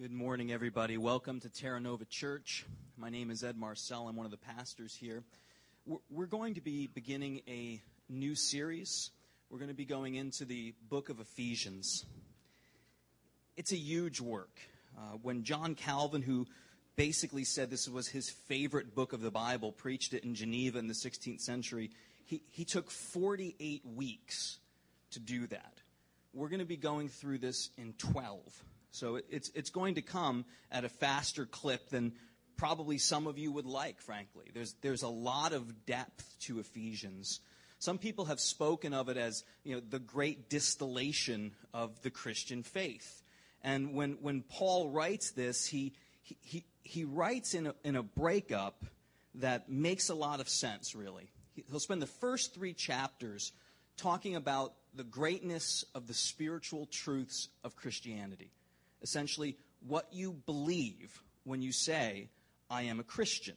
Good morning, everybody. Welcome to Terra Nova Church. My name is Ed Marcel. I'm one of the pastors here. We're going to be beginning a new series. We're going to be going into the book of Ephesians. It's a huge work. When John Calvin, who basically said this was his favorite book of the Bible, preached it in Geneva in the 16th century, he took 48 weeks to do that. We're going to be going through this in 12. So it's going to come at a faster clip than probably some of you would like, frankly. There's a lot of depth to Ephesians. Some people have spoken of it as, the great distillation of the Christian faith. And when Paul writes this, he writes in a breakup that makes a lot of sense, really. He'll spend the first 3 chapters talking about the greatness of the spiritual truths of Christianity. Essentially, what you believe when you say, I am a Christian.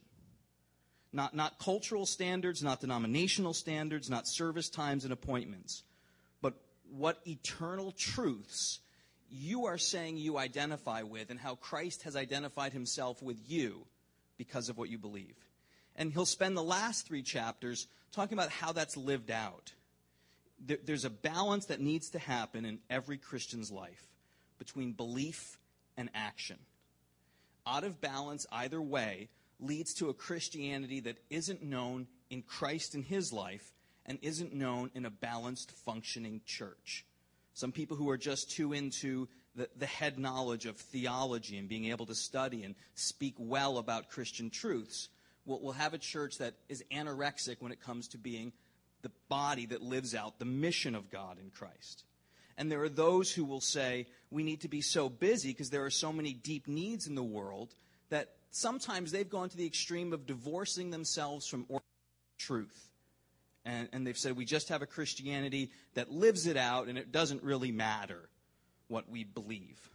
Not cultural standards, not denominational standards, not service times and appointments, but what eternal truths you are saying you identify with and how Christ has identified himself with you because of what you believe. And he'll spend the last 3 chapters talking about how that's lived out. There's a balance that needs to happen in every Christian's life between belief and action. Out of balance either way leads to a Christianity that isn't known in Christ in his life and isn't known in a balanced, functioning church. Some people who are just too into the head knowledge of theology and being able to study and speak well about Christian truths will have a church that is anorexic when it comes to being the body that lives out the mission of God in Christ. And there are those who will say, we need to be so busy because there are so many deep needs in the world that sometimes they've gone to the extreme of divorcing themselves from truth. And they've said, we just have a Christianity that lives it out and it doesn't really matter what we believe.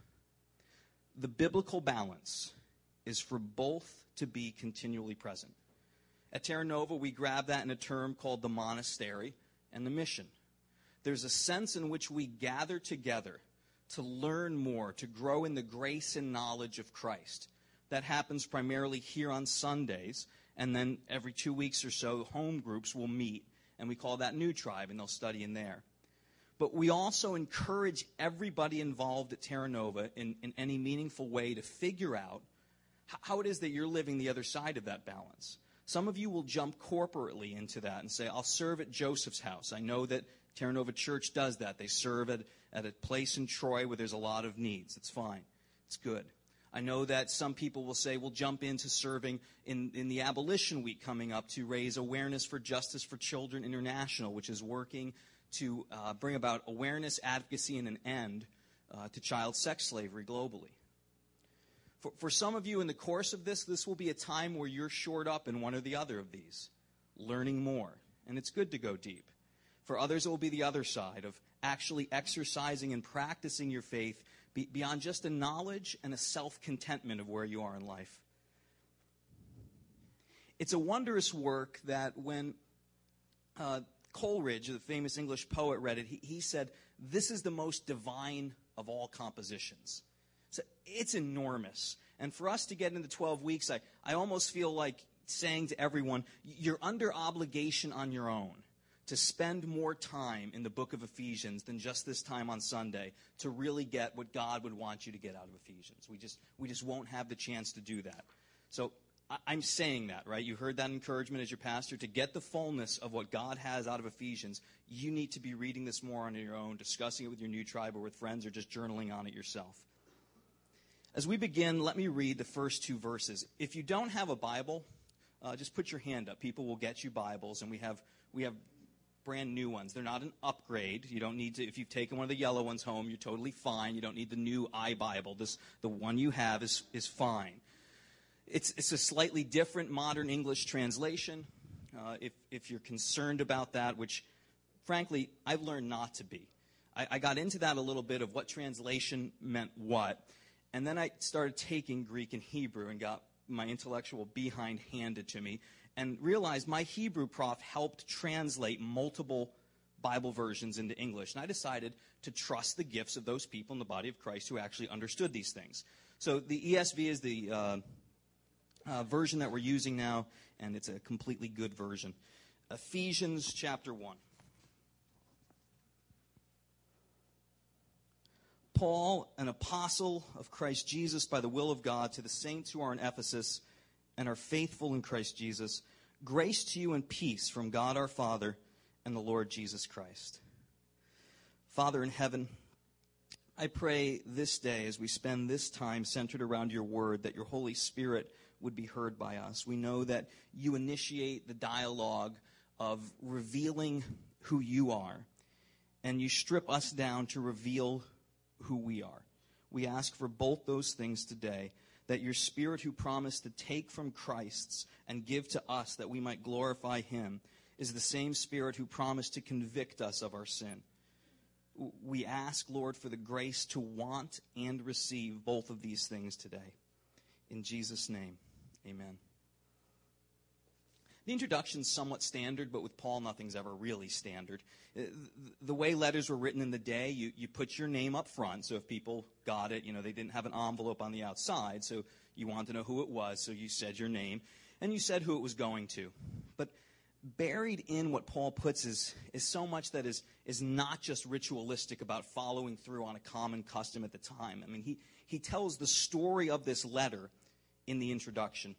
The biblical balance is for both to be continually present. At Terra Nova, we grab that in a term called the monastery and the mission. There's a sense in which we gather together to learn more, to grow in the grace and knowledge of Christ. That happens primarily here on Sundays, and then every 2 weeks or so, home groups will meet, and we call that New Tribe, and they'll study in there. But we also encourage everybody involved at Terra Nova in any meaningful way to figure out how it is that you're living the other side of that balance. Some of you will jump corporately into that and say, I'll serve at Joseph's house. I know that Terra Nova Church does that. They serve at a place in Troy where there's a lot of needs. It's fine. It's good. I know that some people will say, we'll jump into serving in the Abolition Week coming up to raise awareness for Justice for Children International, which is working to bring about awareness, advocacy, and an end to child sex slavery globally. For some of you in the course of this will be a time where you're shored up in one or the other of these, learning more. And it's good to go deep. For others, it will be the other side of actually exercising and practicing your faith beyond just a knowledge and a self-contentment of where you are in life. It's a wondrous work that when Coleridge, the famous English poet, read it, he said, this is the most divine of all compositions. So it's enormous. And for us to get into 12 weeks, I almost feel like saying to everyone, you're under obligation on your own to spend more time in the book of Ephesians than just this time on Sunday to really get what God would want you to get out of Ephesians. We just won't have the chance to do that. So I'm saying that, right? You heard that encouragement as your pastor. To get the fullness of what God has out of Ephesians, you need to be reading this more on your own, discussing it with your new tribe or with friends, or just journaling on it yourself. As we begin, let me read the first 2 verses. If you don't have a Bible, just put your hand up. People will get you Bibles, and we have brand new ones. They're not an upgrade. You don't need to, if you've taken one of the yellow ones home, you're totally fine. You don't need the new iBible. The one you have is fine. It's a slightly different modern English translation. If you're concerned about that, which, frankly, I've learned not to be. I got into that a little bit of what translation meant what, and then I started taking Greek and Hebrew and got my intellectual behind handed to me, and realized my Hebrew prof helped translate multiple Bible versions into English. And I decided to trust the gifts of those people in the body of Christ who actually understood these things. So the ESV is the version that we're using now, and it's a completely good version. Ephesians chapter 1. Paul, an apostle of Christ Jesus by the will of God, to the saints who are in Ephesus and are faithful in Christ Jesus, grace to you and peace from God our Father and the Lord Jesus Christ. Father in heaven, I pray this day as we spend this time centered around your word that your Holy Spirit would be heard by us. We know that you initiate the dialogue of revealing who you are, and you strip us down to reveal who we are. We ask for both those things today, that your Spirit who promised to take from Christ's and give to us that we might glorify him is the same Spirit who promised to convict us of our sin. We ask, Lord, for the grace to want and receive both of these things today. In Jesus' name, amen. The introduction's somewhat standard, but with Paul, nothing's ever really standard. The way letters were written in the day, you put your name up front, so if people got it, they didn't have an envelope on the outside, so you wanted to know who it was, so you said your name, and you said who it was going to. But buried in what Paul puts is so much that is not just ritualistic about following through on a common custom at the time. I mean, he tells the story of this letter in the introduction.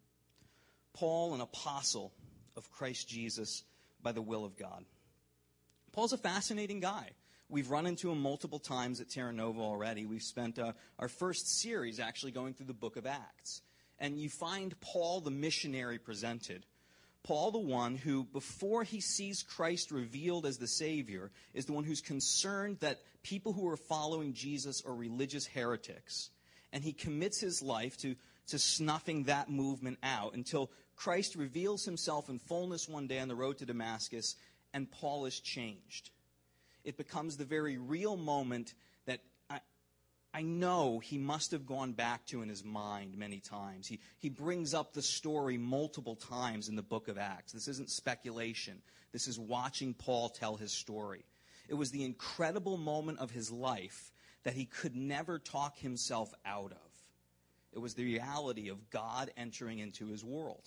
Paul, an apostle of Christ Jesus by the will of God. Paul's a fascinating guy. We've run into him multiple times at Terra Nova already. We've spent our first series actually going through the book of Acts. And you find Paul the missionary presented. Paul the one who, before he sees Christ revealed as the Savior, is the one who's concerned that people who are following Jesus are religious heretics. And he commits his life to snuffing that movement out until Christ reveals himself in fullness one day on the road to Damascus, and Paul is changed. It becomes the very real moment that I know he must have gone back to in his mind many times. He brings up the story multiple times in the book of Acts. This isn't speculation. This is watching Paul tell his story. It was the incredible moment of his life that he could never talk himself out of. It was the reality of God entering into his world.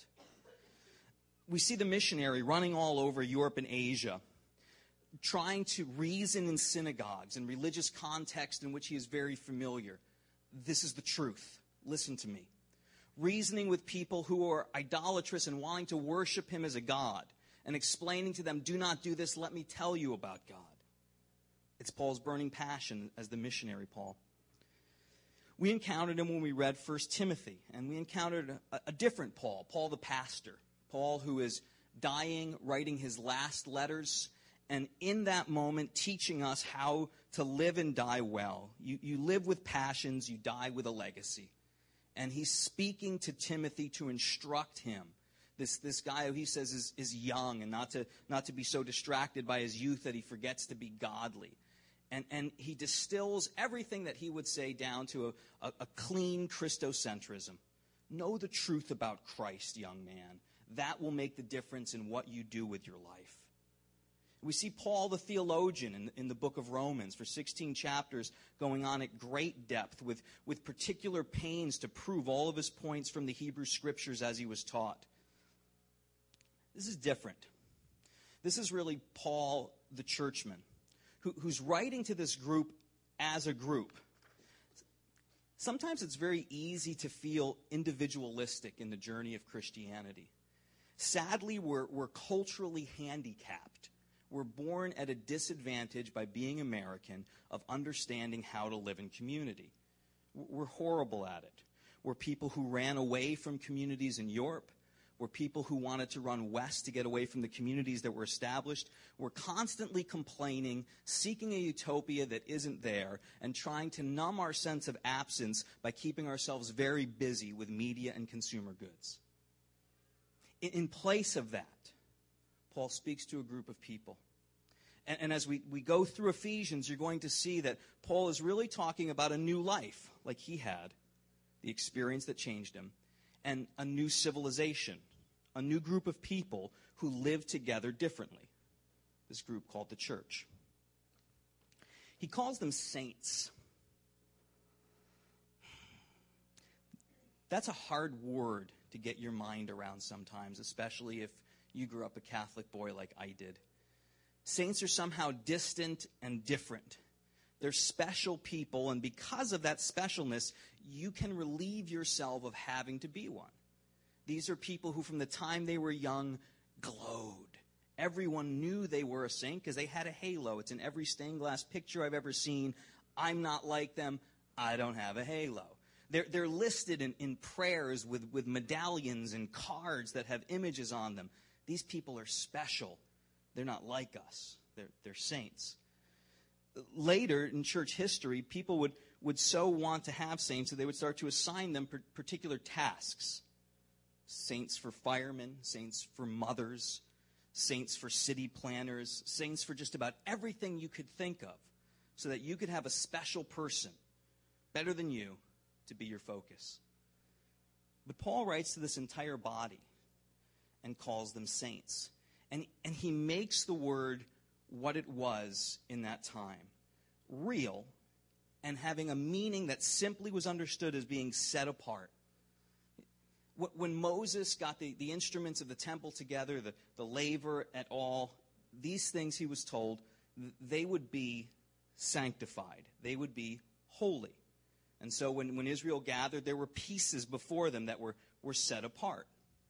We see the missionary running all over Europe and Asia, trying to reason in synagogues and religious context in which he is very familiar. This is the truth. Listen to me. Reasoning with people who are idolatrous and wanting to worship him as a god, and explaining to them, do not do this, let me tell you about God. It's Paul's burning passion as the missionary Paul. We encountered him when we read 1 Timothy, and we encountered a different Paul, Paul the pastor, Paul who is dying, writing his last letters, and in that moment teaching us how to live and die well. You live with passions, you die with a legacy. And he's speaking to Timothy to instruct him. This guy who he says is young, and not to be so distracted by his youth that he forgets to be godly. And he distills everything that he would say down to a clean Christocentrism. Know the truth about Christ, young man. That will make the difference in what you do with your life. We see Paul the theologian in the book of Romans for 16 chapters going on at great depth with particular pains to prove all of his points from the Hebrew Scriptures as he was taught. This is different. This is really Paul the churchman who's writing to this group as a group. Sometimes it's very easy to feel individualistic in the journey of Christianity. Sadly, we're culturally handicapped. We're born at a disadvantage by being American of understanding how to live in community. We're horrible at it. We're people who ran away from communities in Europe. We're people who wanted to run west to get away from the communities that were established. We're constantly complaining, seeking a utopia that isn't there, and trying to numb our sense of absence by keeping ourselves very busy with media and consumer goods. In place of that, Paul speaks to a group of people. And as we go through Ephesians, you're going to see that Paul is really talking about a new life like he had, the experience that changed him, and a new civilization, a new group of people who live together differently. This group called the church. He calls them saints. That's a hard word to get your mind around sometimes, especially if you grew up a Catholic boy like I did. Saints are somehow distant and different. They're special people, and because of that specialness, you can relieve yourself of having to be one. These are people who, from the time they were young, glowed. Everyone knew they were a saint because they had a halo. It's in every stained glass picture I've ever seen. I'm not like them. I don't have a halo. They're listed in prayers with medallions and cards that have images on them. These people are special. They're not like us. They're saints. Later in church history, people would so want to have saints that they would start to assign them particular tasks. Saints for firemen, saints for mothers, saints for city planners, saints for just about everything you could think of, so that you could have a special person, better than you, to be your focus. But Paul writes to this entire body and calls them saints. And he makes the word what it was in that time. Real, and having a meaning that simply was understood as being set apart. When Moses got the instruments of the temple together, the laver et al., these things, he was told, they would be sanctified. They would be holy. And so when Israel gathered, there were pieces before them that were set apart.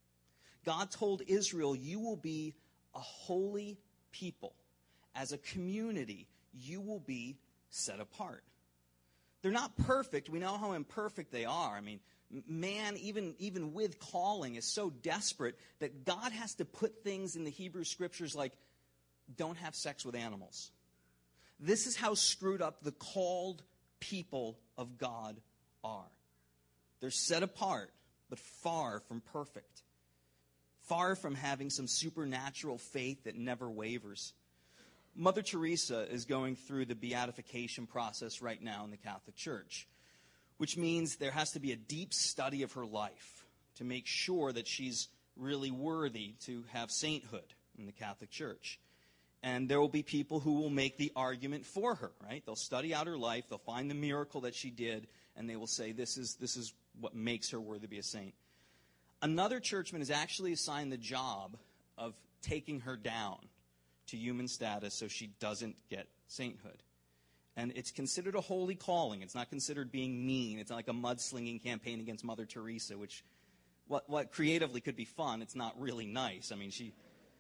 God told Israel, you will be a holy people. As a community, you will be set apart. They're not perfect. We know how imperfect they are. I mean, man, even with calling, is so desperate that God has to put things in the Hebrew Scriptures like, don't have sex with animals. This is how screwed up the called people of God are. They're set apart, but far from perfect. Far from having some supernatural faith that never wavers. Mother Teresa is going through the beatification process right now in the Catholic Church, which means there has to be a deep study of her life to make sure that she's really worthy to have sainthood in the Catholic Church. And there will be people who will make the argument for her, right? They'll study out her life, they'll find the miracle that she did, and they will say, this is what makes her worthy to be a saint. Another churchman is actually assigned the job of taking her down to human status so she doesn't get sainthood. And it's considered a holy calling. It's not considered being mean. It's not like a mudslinging campaign against Mother Teresa, which, what creatively could be fun, it's not really nice. I mean, she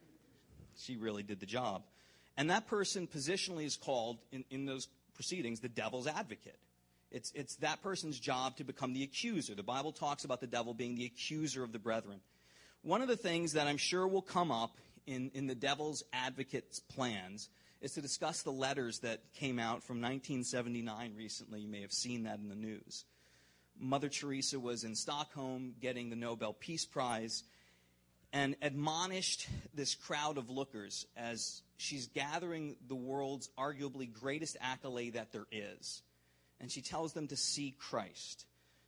really did the job. And that person positionally is called, in those proceedings, the devil's advocate. It's that person's job to become the accuser. The Bible talks about the devil being the accuser of the brethren. One of the things that I'm sure will come up in the devil's advocate's plans is to discuss the letters that came out from 1979 recently. You may have seen that in the news. Mother Teresa was in Stockholm getting the Nobel Peace Prize and admonished this crowd of lookers as she's gathering the world's arguably greatest accolade that there is. And she tells them to see Christ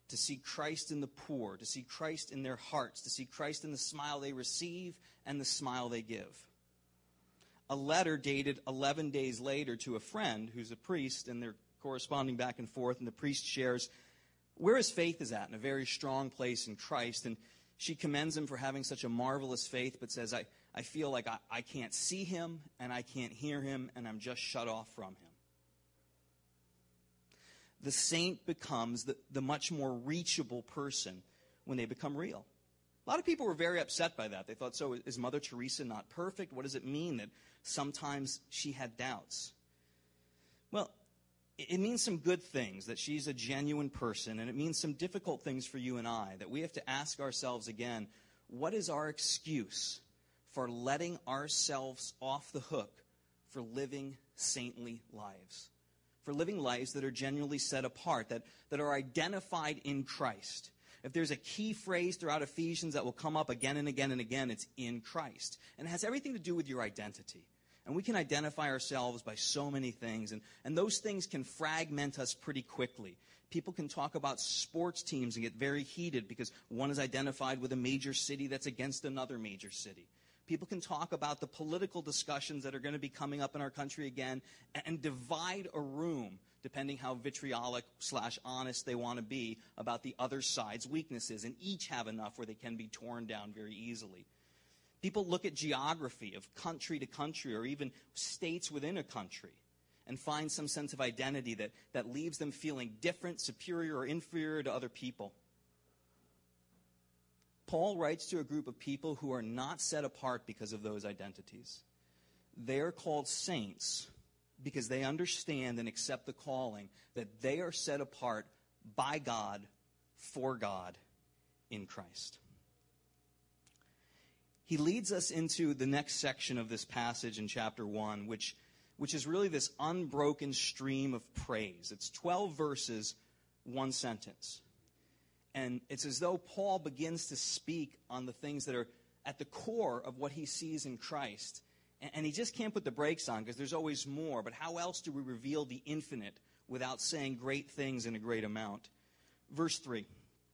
in the poor, to see Christ in their hearts, to see Christ in the smile they receive and the smile they give. A letter dated 11 days later to a friend who's a priest, and they're corresponding back and forth, and the priest shares where his faith is at, in a very strong place in Christ. And she commends him for having such a marvelous faith, but says, I feel like I can't see him, and I can't hear him, and I'm just shut off from him. The saint becomes the much more reachable person when they become real. A lot of people were very upset by that. They thought, so is Mother Teresa not perfect? What does it mean that sometimes she had doubts? Well, it means some good things, that she's a genuine person, and it means some difficult things for you and I, that we have to ask ourselves again, what is our excuse for letting ourselves off the hook for living saintly lives? For living lives that are genuinely set apart, that are identified in Christ. If there's a key phrase throughout Ephesians that will come up again and again and again, it's in Christ. And it has everything to do with your identity. And we can identify ourselves by so many things. And those things can fragment us pretty quickly. People can talk about sports teams and get very heated because one is identified with a major city that's against another major city. People can talk about the political discussions that are going to be coming up in our country again and divide a room, depending how vitriolic/honest they want to be about the other side's weaknesses, and each have enough where they can be torn down very easily. People look at geography of country to country or even states within a country and find some sense of identity that leaves them feeling different, superior, or inferior to other people. Paul writes to a group of people who are not set apart because of those identities. They are called saints because they understand and accept the calling that they are set apart by God, for God, in Christ. He leads us into the next section of this passage in chapter 1, which is really this unbroken stream of praise. It's 12 verses, one sentence. And it's as though Paul begins to speak on the things that are at the core of what he sees in Christ. And he just can't put the brakes on because there's always more. But how else do we reveal the infinite without saying great things in a great amount? Verse 3.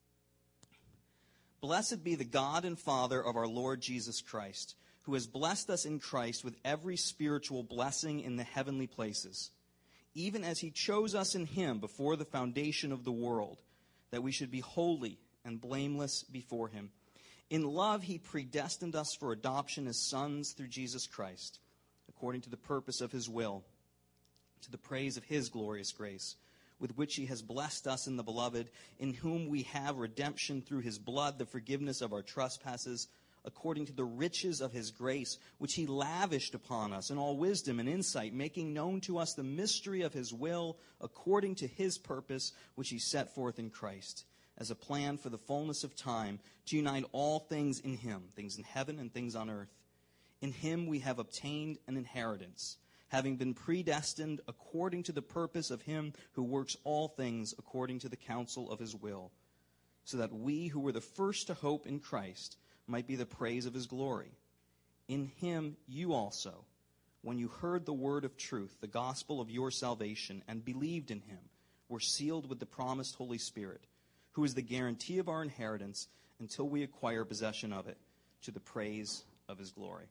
Blessed be the God and Father of our Lord Jesus Christ, who has blessed us in Christ with every spiritual blessing in the heavenly places, even as he chose us in him before the foundation of the world, that we should be holy and blameless before him. In love, he predestined us for adoption as sons through Jesus Christ, according to the purpose of his will, to the praise of his glorious grace, with which he has blessed us in the Beloved, in whom we have redemption through his blood, the forgiveness of our trespasses, according to the riches of his grace, which he lavished upon us in all wisdom and insight, making known to us the mystery of his will, according to his purpose, which he set forth in Christ, as a plan for the fullness of time, to unite all things in him, things in heaven and things on earth. In him we have obtained an inheritance, having been predestined according to the purpose of him who works all things according to the counsel of his will, so that we who were the first to hope in Christ might be the praise of his glory. In him you also, when you heard the word of truth, the gospel of your salvation, and believed in him, were sealed with the promised Holy Spirit, who is the guarantee of our inheritance until we acquire possession of it, to the praise of his glory.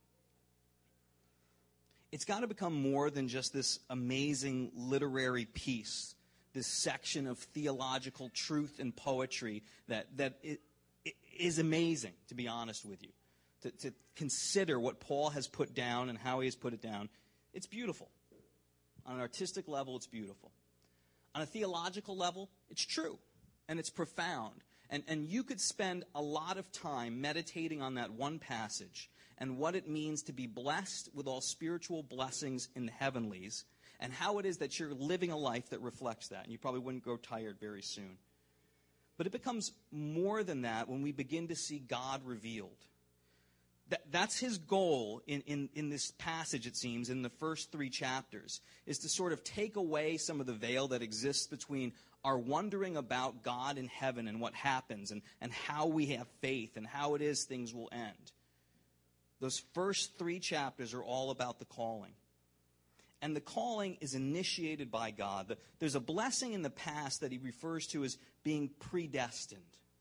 It's got to become more than just this amazing literary piece, this section of theological truth and poetry that it is amazing, to be honest with you. To consider what Paul has put down and how he has put it down, it's beautiful. On an artistic level, it's beautiful. On a theological level, it's true, and it's profound. And you could spend a lot of time meditating on that one passage and what it means to be blessed with all spiritual blessings in the heavenlies, and how it is that you're living a life that reflects that. And you probably wouldn't grow tired very soon. But it becomes more than that when we begin to see God revealed. That's his goal in this passage, it seems, in the first 3 chapters, is to sort of take away some of the veil that exists between our wondering about God in heaven and what happens and how we have faith and how it is things will end. Those first 3 chapters are all about the calling. And the calling is initiated by God. There's a blessing in the past that he refers to as being predestined.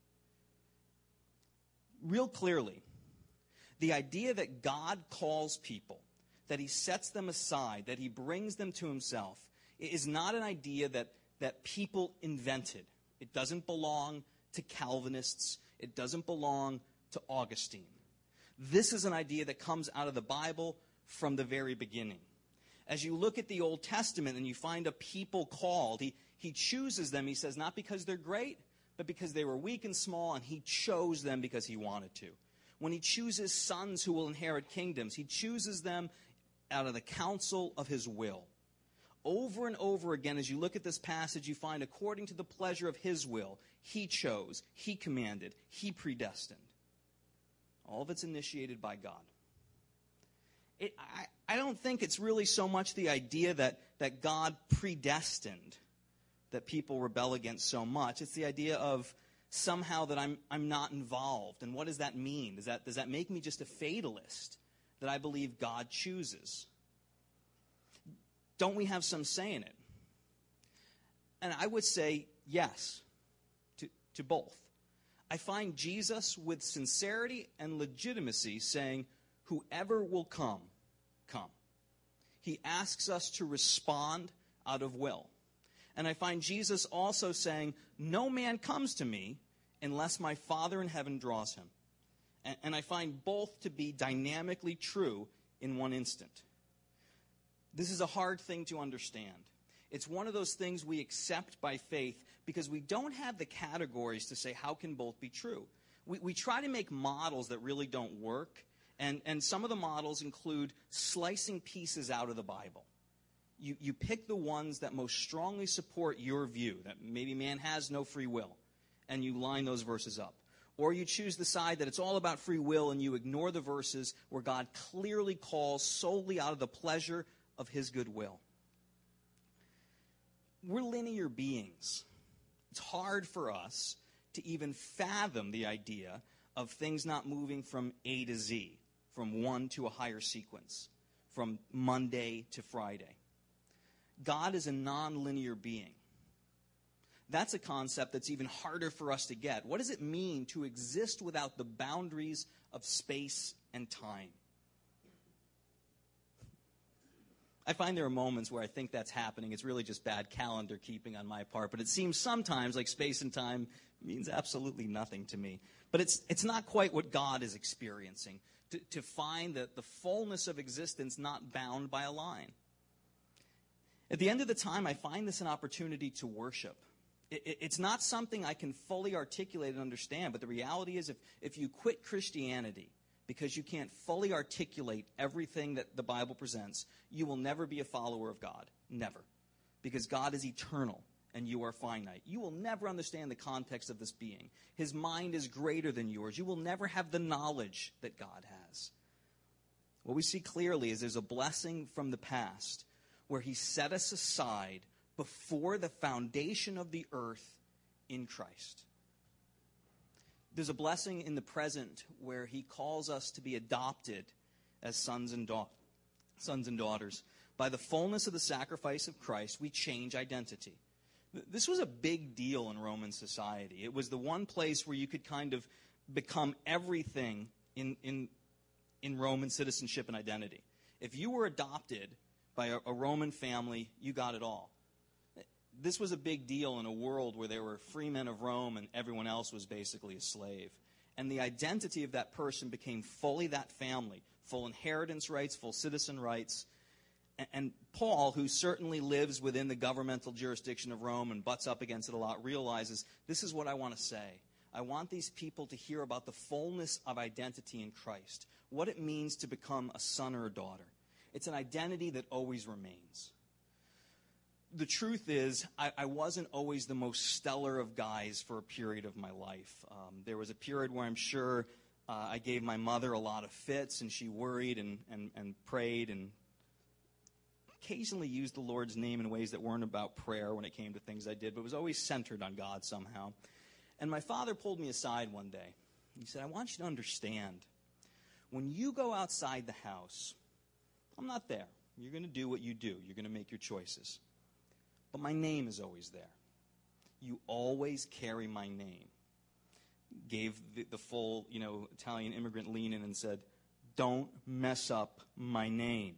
Real clearly, the idea that God calls people, that he sets them aside, that he brings them to himself, is not an idea that people invented. It doesn't belong to Calvinists. It doesn't belong to Augustine. This is an idea that comes out of the Bible from the very beginning. As you look at the Old Testament and you find a people called, he chooses them, he says, not because they're great, but because they were weak and small, and he chose them because he wanted to. When he chooses sons who will inherit kingdoms, he chooses them out of the counsel of his will. Over and over again, as you look at this passage, you find according to the pleasure of his will, he chose, he commanded, he predestined. All of it's initiated by God. I don't think it's really so much the idea that God predestined that people rebel against so much. It's the idea of somehow that I'm not involved. And what does that mean? Does that make me just a fatalist that I believe God chooses? Don't we have some say in it? And I would say yes to both. I find Jesus with sincerity and legitimacy saying, Whoever will come, come. He asks us to respond out of will. And I find Jesus also saying, no man comes to me unless my Father in heaven draws him. And I find both to be dynamically true in one instant. This is a hard thing to understand. It's one of those things we accept by faith because we don't have the categories to say how can both be true. We try to make models that really don't work, and some of the models include slicing pieces out of the Bible. You pick the ones that most strongly support your view, that maybe man has no free will, and you line those verses up. Or you choose the side that it's all about free will and you ignore the verses where God clearly calls solely out of the pleasure of his goodwill. We're linear beings. It's hard for us to even fathom the idea of things not moving from A to Z, from one to a higher sequence, from Monday to Friday. God is a non-linear being. That's a concept that's even harder for us to get. What does it mean to exist without the boundaries of space and time? I find there are moments where I think that's happening. It's really just bad calendar keeping on my part. But it seems sometimes like space and time means absolutely nothing to me. But it's not quite what God is experiencing, to find that the fullness of existence not bound by a line. At the end of the time, I find this an opportunity to worship. It's not something I can fully articulate and understand, but the reality is if you quit Christianity because you can't fully articulate everything that the Bible presents, you will never be a follower of God. Never. Because God is eternal and you are finite. You will never understand the context of this being. His mind is greater than yours. You will never have the knowledge that God has. What we see clearly is there's a blessing from the past where he set us aside before the foundation of the earth in Christ. There's a blessing in the present where he calls us to be adopted as sons and daughters. By the fullness of the sacrifice of Christ, we change identity. This was a big deal in Roman society. It was the one place where you could kind of become everything in Roman citizenship and identity. If you were adopted by a Roman family, you got it all. This was a big deal in a world where there were free men of Rome and everyone else was basically a slave. And the identity of that person became fully that family, full inheritance rights, full citizen rights. And Paul, who certainly lives within the governmental jurisdiction of Rome and butts up against it a lot, realizes this is what I want to say. I want these people to hear about the fullness of identity in Christ, what it means to become a son or a daughter. It's an identity that always remains. The truth is, I wasn't always the most stellar of guys for a period of my life. There was a period where I'm sure I gave my mother a lot of fits, and she worried and prayed and occasionally used the Lord's name in ways that weren't about prayer when it came to things I did, but was always centered on God somehow. And my father pulled me aside one day. He said, I want you to understand, when you go outside the house, I'm not there. You're going to do what you do. You're going to make your choices. But my name is always there. You always carry my name. Gave the full, Italian immigrant lean in and said, don't mess up my name.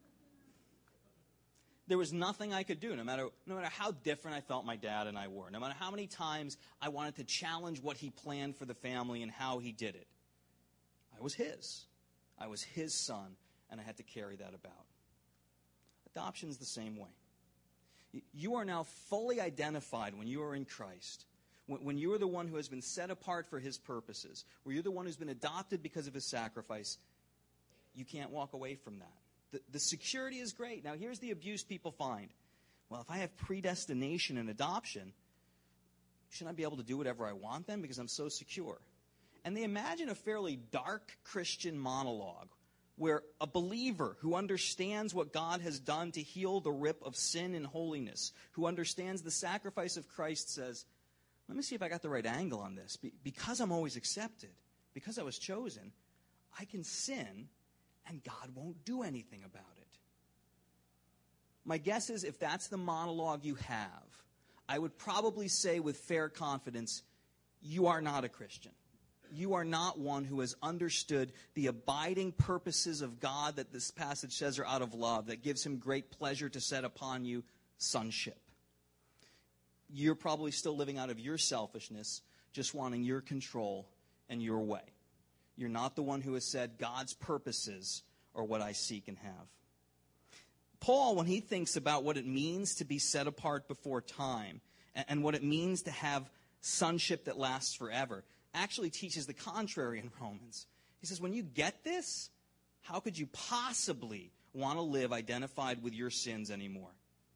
There was nothing I could do, no matter how different I felt my dad and I were, no matter how many times I wanted to challenge what he planned for the family and how he did it. I was his. I was his son, and I had to carry that about. Adoption's the same way. You are now fully identified when you are in Christ, when you are the one who has been set apart for his purposes, where you're the one who's been adopted because of his sacrifice. You can't walk away from that. The security is great. Now, here's the abuse people find. Well, if I have predestination and adoption, shouldn't I be able to do whatever I want then because I'm so secure? And they imagine a fairly dark Christian monologue where a believer who understands what God has done to heal the rip of sin and holiness, who understands the sacrifice of Christ, says, let me see if I got the right angle on this. Because I'm always accepted, because I was chosen, I can sin and God won't do anything about it. My guess is if that's the monologue you have, I would probably say with fair confidence, you are not a Christian. You are not one who has understood the abiding purposes of God that this passage says are out of love, that gives him great pleasure to set upon you sonship. You're probably still living out of your selfishness, just wanting your control and your way. You're not the one who has said God's purposes are what I seek and have. Paul, when he thinks about what it means to be set apart before time and what it means to have sonship that lasts forever, actually teaches the contrary in Romans. He says, when you get this, how could you possibly want to live identified with your sins anymore?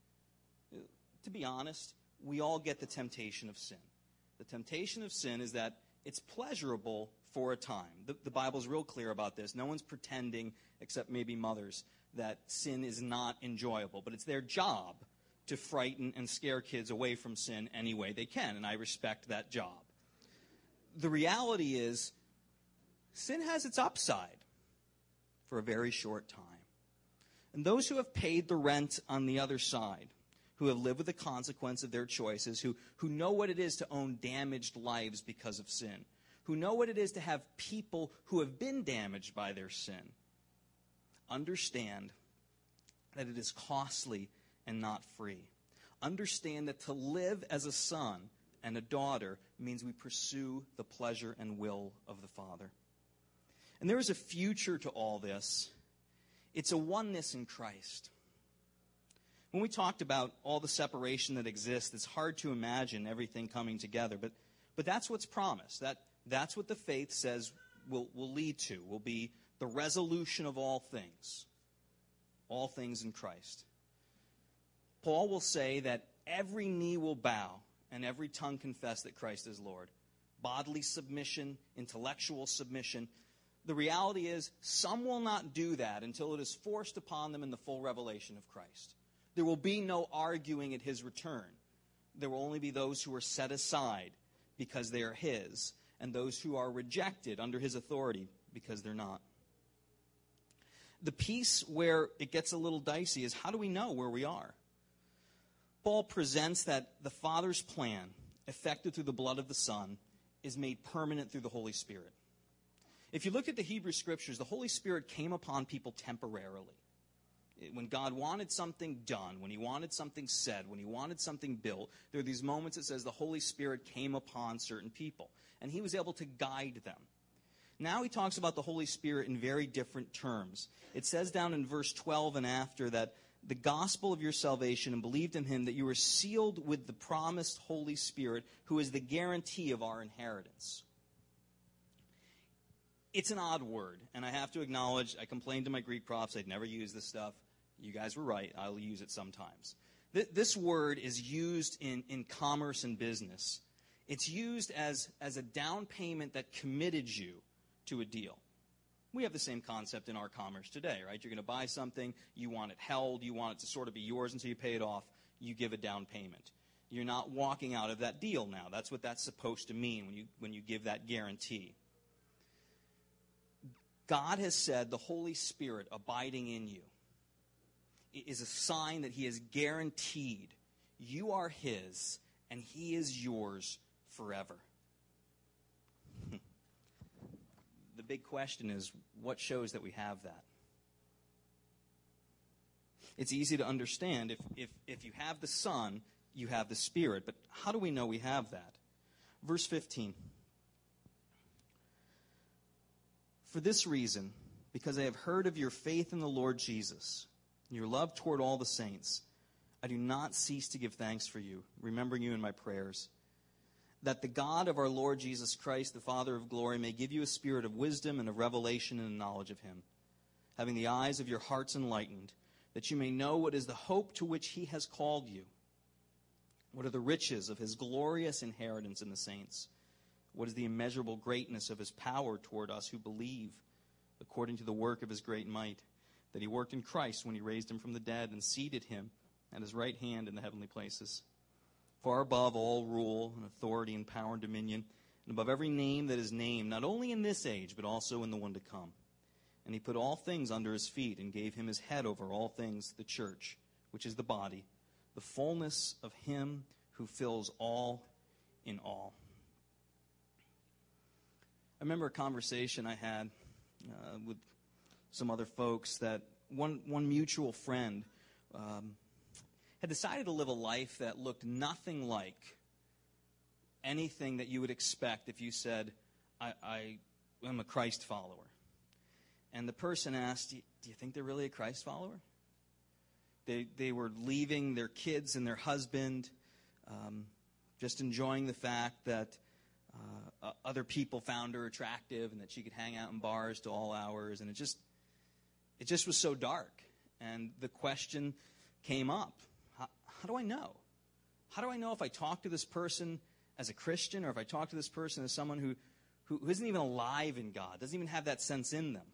To be honest, we all get the temptation of sin. The temptation of sin is that it's pleasurable for a time. The Bible's real clear about this. No one's pretending, except maybe mothers, that sin is not enjoyable. But it's their job to frighten and scare kids away from sin any way they can, and I respect that job. The reality is, sin has its upside for a very short time. And those who have paid the rent on the other side, who have lived with the consequence of their choices, who know what it is to own damaged lives because of sin, who know what it is to have people who have been damaged by their sin, understand that it is costly and not free. Understand that to live as a son and a daughter means we pursue the pleasure and will of the Father. And there is a future to all this. It's a oneness in Christ. When we talked about all the separation that exists, it's hard to imagine everything coming together. But that's what's promised. That's what the faith says will lead to, will be the resolution of all things in Christ. Paul will say that every knee will bow and every tongue confess that Christ is Lord. Bodily submission, intellectual submission. The reality is, some will not do that until it is forced upon them in the full revelation of Christ. There will be no arguing at his return. There will only be those who are set aside because they are his, and those who are rejected under his authority because they're not. The piece where it gets a little dicey is, how do we know where we are? Paul presents that the Father's plan, effected through the blood of the Son, is made permanent through the Holy Spirit. If you look at the Hebrew Scriptures, the Holy Spirit came upon people temporarily. When God wanted something done, when he wanted something said, when he wanted something built, there are these moments it says the Holy Spirit came upon certain people, and he was able to guide them. Now he talks about the Holy Spirit in very different terms. It says down in verse 12 and after that the gospel of your salvation and believed in him, that you were sealed with the promised Holy Spirit, who is the guarantee of our inheritance. It's an odd word, and I have to acknowledge, I complained to my Greek profs, I'd never use this stuff. You guys were right, I'll use it sometimes. This word is used in commerce and business. It's used as a down payment that committed you to a deal. We have the same concept in our commerce today, right? You're going to buy something, you want it held, you want it to sort of be yours until you pay it off, you give a down payment. You're not walking out of that deal now. That's what that's supposed to mean when you give that guarantee. God has said the Holy Spirit abiding in you is a sign that he has guaranteed you are his and he is yours forever. The big question is, what shows that we have that? It's easy to understand. If you have the Son, you have the Spirit. But how do we know we have that? Verse 15. For this reason, because I have heard of your faith in the Lord Jesus, and your love toward all the saints, I do not cease to give thanks for you, remembering you in my prayers, that the God of our Lord Jesus Christ, the Father of glory, may give you a spirit of wisdom and of revelation and knowledge of him, having the eyes of your hearts enlightened, that you may know what is the hope to which he has called you, what are the riches of his glorious inheritance in the saints, what is the immeasurable greatness of his power toward us who believe, according to the work of his great might, that he worked in Christ when he raised him from the dead and seated him at his right hand in the heavenly places, far above all rule and authority and power and dominion, and above every name that is named, not only in this age, but also in the one to come. And he put all things under his feet and gave him his head over all things, the church, which is the body, the fullness of him who fills all in all. remember a conversation I had with some other folks that one mutual friend had decided to live a life that looked nothing like anything that you would expect if you said, I am a Christ follower. And the person asked, do you think they're really a Christ follower? They were leaving their kids and their husband, just enjoying the fact that other people found her attractive and that she could hang out in bars to all hours. And it just was so dark. And the question came up, how do I know? How do I know if I talk to this person as a Christian or if I talk to this person as someone who isn't even alive in God, doesn't even have that sense in them?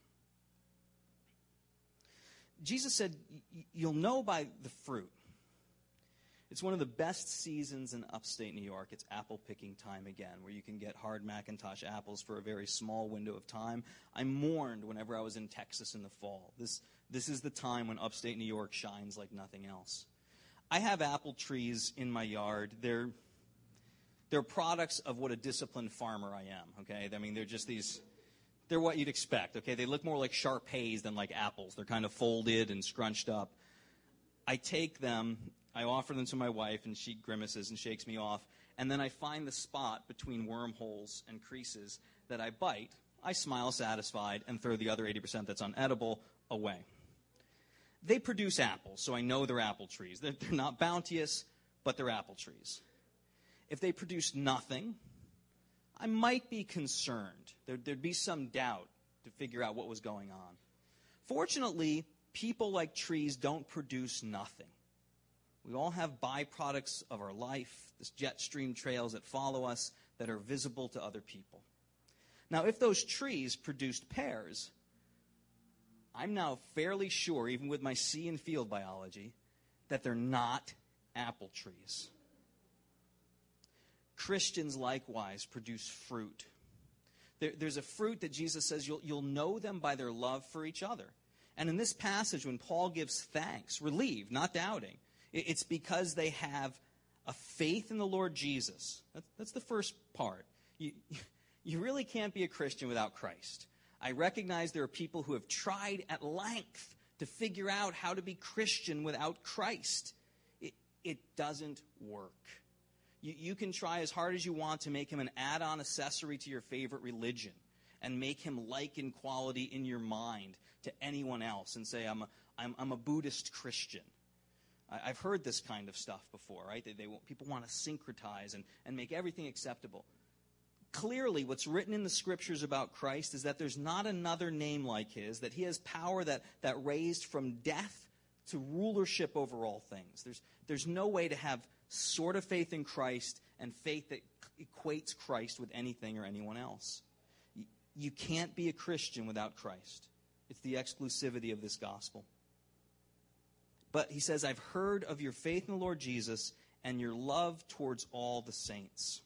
Jesus said, you'll know by the fruit. It's one of the best seasons in upstate New York. It's apple picking time again, where you can get hard McIntosh apples for a very small window of time. I mourned whenever I was in Texas in the fall. This is the time when upstate New York shines like nothing else. I have apple trees in my yard. They're products of what a disciplined farmer I am, okay? I mean, they're just they're what you'd expect, okay? They look more like Shar-Peis than like apples. They're kind of folded and scrunched up. I take them, I offer them to my wife, and she grimaces and shakes me off. And then I find the spot between wormholes and creases that I bite. I smile satisfied and throw the other 80% that's unedible away. They produce apples, so I know they're apple trees. They're not bounteous, but they're apple trees. If they produce nothing, I might be concerned. There'd be some doubt to figure out what was going on. Fortunately, people like trees don't produce nothing. We all have byproducts of our life, this jet stream trails that follow us that are visible to other people. Now, if those trees produced pears, I'm now fairly sure, even with my sea and field biology, that they're not apple trees. Christians likewise produce fruit. There's a fruit that Jesus says you'll know them by their love for each other. And in this passage, when Paul gives thanks, relieved, not doubting, it's because they have a faith in the Lord Jesus. That's the first part. You really can't be a Christian without Christ. I recognize there are people who have tried at length to figure out how to be Christian without Christ. It doesn't work. You can try as hard as you want to make him an add-on accessory to your favorite religion and make him like in quality in your mind to anyone else and say, I'm a Buddhist Christian. I've heard this kind of stuff before, right? People want to syncretize and make everything acceptable. Clearly, what's written in the Scriptures about Christ is that there's not another name like his, that he has power that raised from death to rulership over all things. There's no way to have sort of faith in Christ and faith that equates Christ with anything or anyone else. You can't be a Christian without Christ. It's the exclusivity of this gospel. But he says, I've heard of your faith in the Lord Jesus and your love towards all the saints.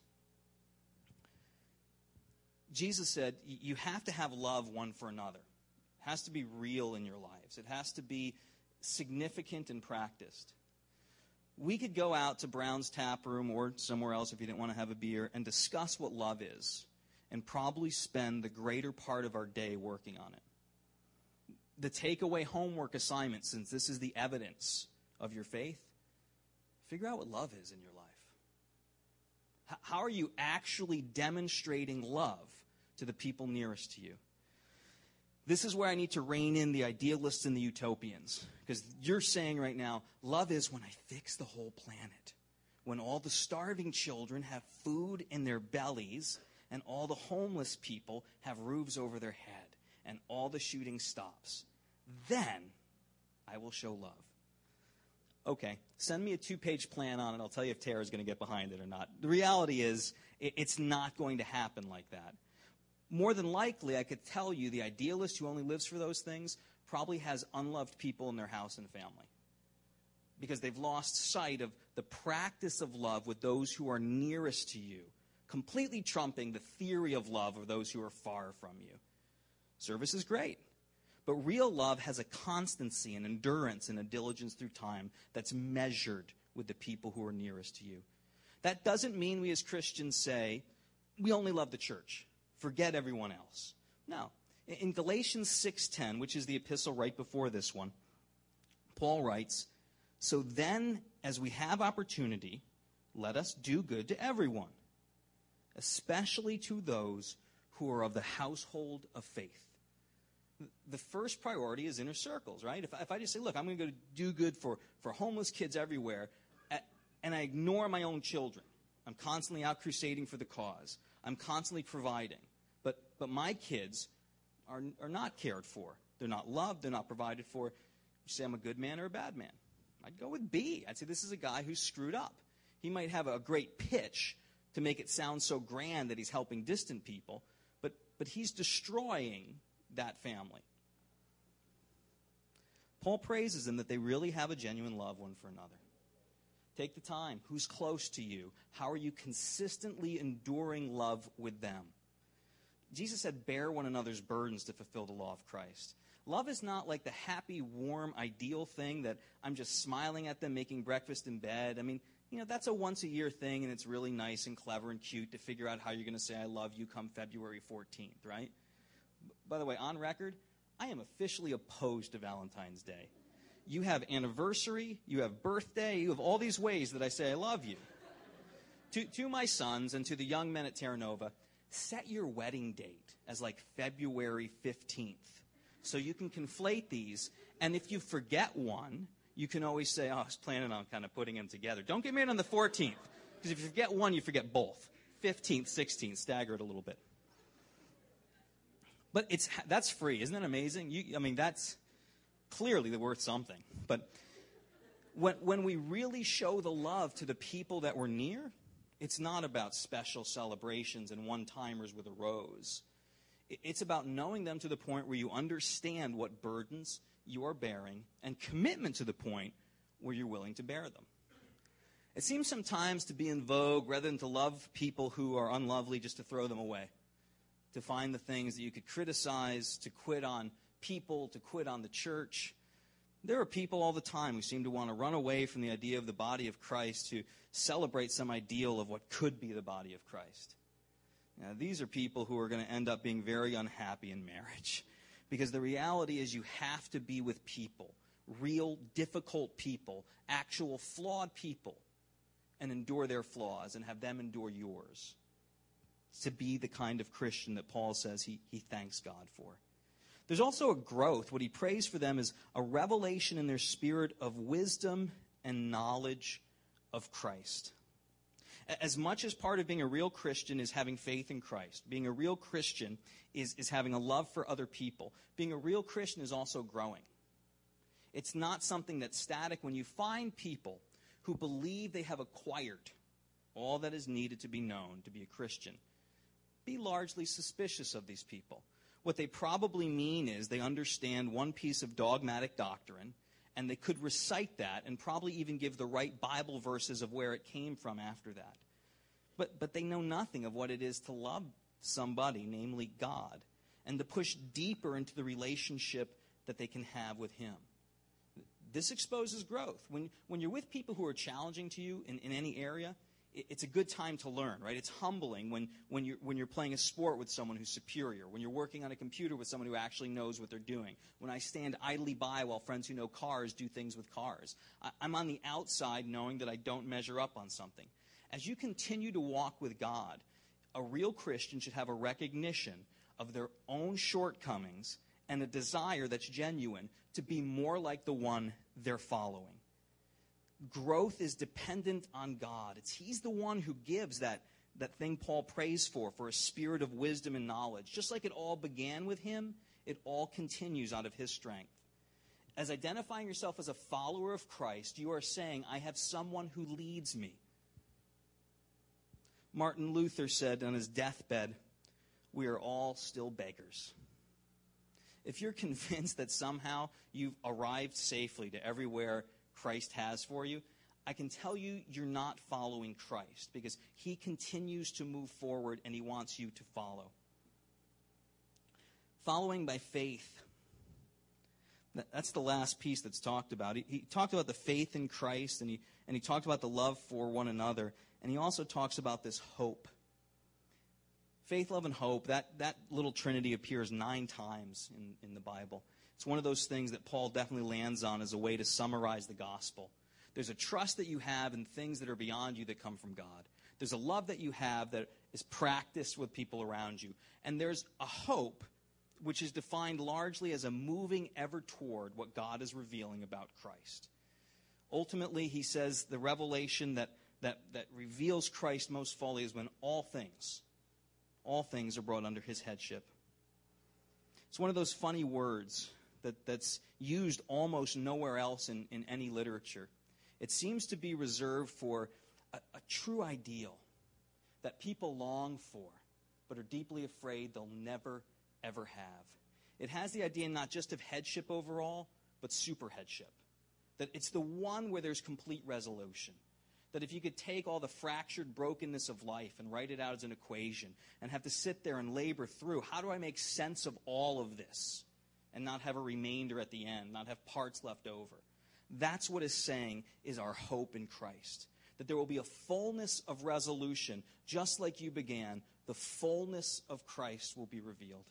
Jesus said, you have to have love one for another. It has to be real in your lives. It has to be significant and practiced. We could go out to Brown's Tap Room or somewhere else if you didn't want to have a beer and discuss what love is and probably spend the greater part of our day working on it. The takeaway homework assignment, since this is the evidence of your faith, figure out what love is in your life. How are you actually demonstrating love to the people nearest to you? This is where I need to rein in the idealists and the utopians. Because you're saying right now, love is when I fix the whole planet. When all the starving children have food in their bellies and all the homeless people have roofs over their head and all the shooting stops. Then I will show love. Okay, send me a 2-page plan on it. I'll tell you if Tara's going to get behind it or not. The reality is, it's not going to happen like that. More than likely, I could tell you the idealist who only lives for those things probably has unloved people in their house and family. Because they've lost sight of the practice of love with those who are nearest to you, completely trumping the theory of love of those who are far from you. Service is great. But real love has a constancy, an endurance, and a diligence through time that's measured with the people who are nearest to you. That doesn't mean we as Christians say, we only love the church. forget everyone else. No. In Galatians 6:10, which is the epistle right before this one, Paul writes, "So then, as we have opportunity, let us do good to everyone, especially to those who are of the household of faith." The first priority is inner circles, right? If I just say, look, I'm going to go do good for homeless kids everywhere, and I ignore my own children, I'm constantly out crusading for the cause, I'm constantly providing, but my kids are not cared for. They're not loved. They're not provided for. You say I'm a good man or a bad man? I'd go with B. I'd say this is a guy who's screwed up. He might have a great pitch to make it sound so grand that he's helping distant people, but he's destroying that family. Paul praises them that they really have a genuine love one for another. Take the time. Who's close to you? How are you consistently enduring love with them? Jesus said, bear one another's burdens to fulfill the law of Christ. Love is not like the happy, warm, ideal thing that I'm just smiling at them, making breakfast in bed. I mean, that's a once-a-year thing, and it's really nice and clever and cute to figure out how you're going to say I love you come February 14th, right? By the way, on record, I am officially opposed to Valentine's Day. You have anniversary, you have birthday, you have all these ways that I say I love you. To my sons and to the young men at Terra Nova, set your wedding date as like February 15th. So you can conflate these, and if you forget one, you can always say, I was planning on kind of putting them together. Don't get married on the 14th, because if you forget one, you forget both. 15th, 16th, stagger it a little bit. But that's free. Isn't that amazing? That's clearly worth something. But when we really show the love to the people that we're near, it's not about special celebrations and one-timers with a rose. It's about knowing them to the point where you understand what burdens you are bearing and commitment to the point where you're willing to bear them. It seems sometimes to be in vogue, rather than to love people who are unlovely, just to throw them away, to find the things that you could criticize, to quit on people, to quit on the church. There are people all the time who seem to want to run away from the idea of the body of Christ, to celebrate some ideal of what could be the body of Christ. Now, these are people who are going to end up being very unhappy in marriage, because the reality is you have to be with people, real, difficult people, actual flawed people, and endure their flaws and have them endure yours, to be the kind of Christian that Paul says he thanks God for. There's also a growth. What he prays for them is a revelation in their spirit of wisdom and knowledge of Christ. As much as part of being a real Christian is having faith in Christ, being a real Christian is having a love for other people, being a real Christian is also growing. It's not something that's static. When you find people who believe they have acquired all that is needed to be known to be a Christian, be largely suspicious of these people. What they probably mean is they understand one piece of dogmatic doctrine, and they could recite that and probably even give the right Bible verses of where it came from after that. But they know nothing of what it is to love somebody, namely God, and to push deeper into the relationship that they can have with Him. This exposes growth. When you're with people who are challenging to you in any area, it's a good time to learn, right? It's humbling when you're playing a sport with someone who's superior, when you're working on a computer with someone who actually knows what they're doing, when I stand idly by while friends who know cars do things with cars. I'm on the outside knowing that I don't measure up on something. As you continue to walk with God, a real Christian should have a recognition of their own shortcomings and a desire that's genuine to be more like the one they're following. Growth is dependent on God. He's the one who gives that thing Paul prays for a spirit of wisdom and knowledge. Just like it all began with Him, it all continues out of His strength. As identifying yourself as a follower of Christ, you are saying, I have someone who leads me. Martin Luther said on his deathbed, we are all still beggars. If you're convinced that somehow you've arrived safely to everywhere Christ has for you, I can tell you you're not following Christ, because He continues to move forward and He wants you to follow. Following by faith. That's the last piece that's talked about. He talked about the faith in Christ, and he talked about the love for one another, and he also talks about this hope. Faith, love, and hope, that little trinity appears 9 times in the Bible. It's one of those things that Paul definitely lands on as a way to summarize the gospel. There's a trust that you have in things that are beyond you that come from God. There's a love that you have that is practiced with people around you. And there's a hope which is defined largely as a moving ever toward what God is revealing about Christ. Ultimately, he says the revelation that reveals Christ most fully is when all things are brought under his headship. It's one of those funny words that's used almost nowhere else in any literature. It seems to be reserved for a true ideal that people long for, but are deeply afraid they'll never, ever have. It has the idea not just of headship overall, but super headship. That it's the one where there's complete resolution. That if you could take all the fractured brokenness of life and write it out as an equation and have to sit there and labor through, how do I make sense of all of this and not have a remainder at the end, not have parts left over? That's what it's saying is our hope in Christ. That there will be a fullness of resolution, just like you began, the fullness of Christ will be revealed.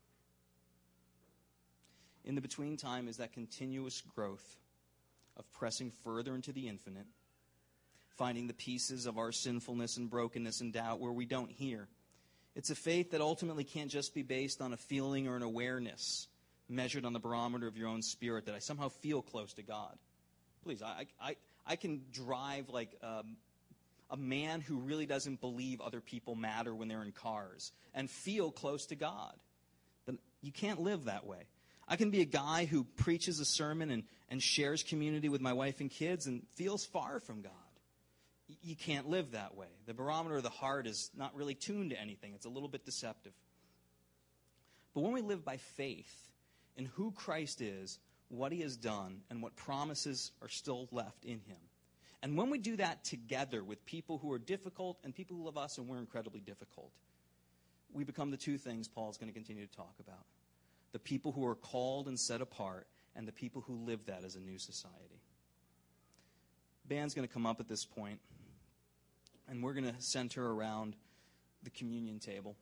In the between time is that continuous growth of pressing further into the infinite, finding the pieces of our sinfulness and brokenness and doubt where we don't hear. It's a faith that ultimately can't just be based on a feeling or an awareness measured on the barometer of your own spirit, that I somehow feel close to God. Please, I can drive like a man who really doesn't believe other people matter when they're in cars and feel close to God. But you can't live that way. I can be a guy who preaches a sermon and shares community with my wife and kids and feels far from God. You can't live that way. The barometer of the heart is not really tuned to anything. It's a little bit deceptive. But when we live by faith in who Christ is, what he has done, and what promises are still left in him, and when we do that together with people who are difficult and people who love us and we're incredibly difficult, we become the 2 things Paul's going to continue to talk about. The people who are called and set apart, and the people who live that as a new society. Band's going to come up at this point, and we're going to center around the communion table.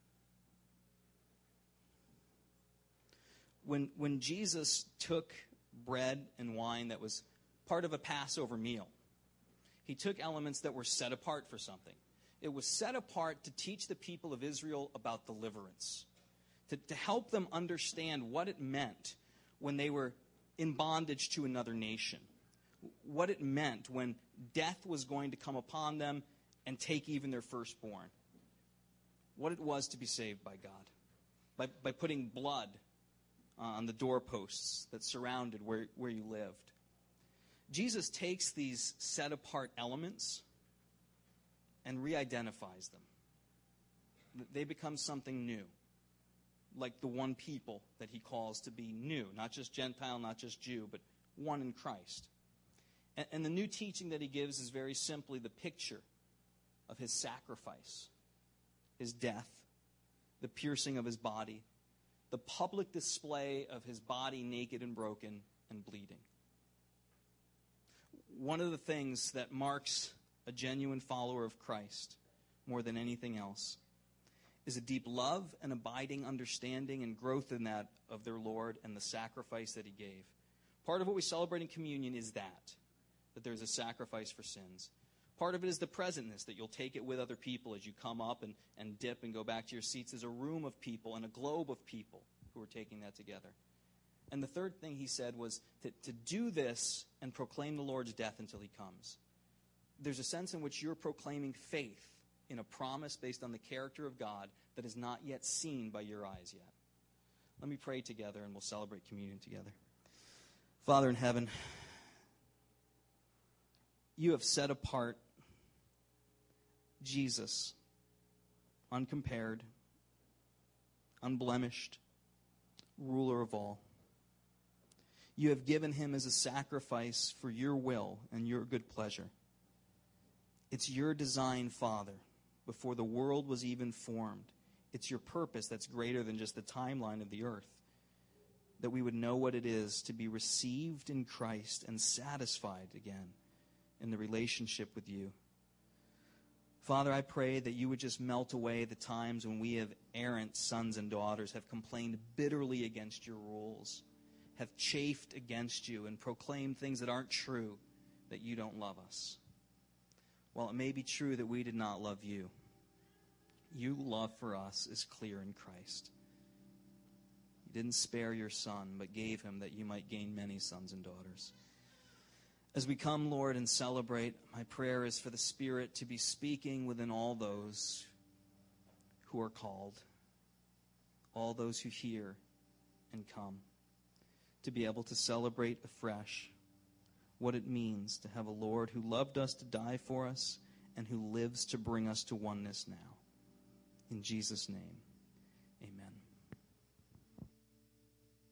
When Jesus took bread and wine that was part of a Passover meal, he took elements that were set apart for something. It was set apart to teach the people of Israel about deliverance, to help them understand what it meant when they were in bondage to another nation, what it meant when death was going to come upon them and take even their firstborn, what it was to be saved by God, by putting blood on the doorposts that surrounded where you lived. Jesus takes these set-apart elements and re-identifies them. They become something new, like the one people that he calls to be new, not just Gentile, not just Jew, but one in Christ. And the new teaching that he gives is very simply the picture of his sacrifice, his death, the piercing of his body, the public display of his body naked and broken and bleeding. One of the things that marks a genuine follower of Christ more than anything else is a deep love and abiding understanding and growth in that of their Lord and the sacrifice that he gave. Part of what we celebrate in communion is that there's a sacrifice for sins. Part of it is the presentness, that you'll take it with other people as you come up and dip and go back to your seats. There's a room of people and a globe of people who are taking that together. And the third thing he said was to do this and proclaim the Lord's death until he comes. There's a sense in which you're proclaiming faith in a promise based on the character of God that is not yet seen by your eyes yet. Let me pray together and we'll celebrate communion together. Father in heaven, you have set apart Jesus, uncompared, unblemished, ruler of all. You have given him as a sacrifice for your will and your good pleasure. It's your design, Father, before the world was even formed. It's your purpose that's greater than just the timeline of the earth, that we would know what it is to be received in Christ and satisfied again in the relationship with you. Father, I pray that you would just melt away the times when we have errant sons and daughters have complained bitterly against your rules, have chafed against you and proclaimed things that aren't true, that you don't love us. While it may be true that we did not love you, your love for us is clear in Christ. You didn't spare your Son, but gave him that you might gain many sons and daughters. As we come, Lord, and celebrate, my prayer is for the Spirit to be speaking within all those who are called, all those who hear and come, to be able to celebrate afresh what it means to have a Lord who loved us to die for us and who lives to bring us to oneness now. In Jesus' name.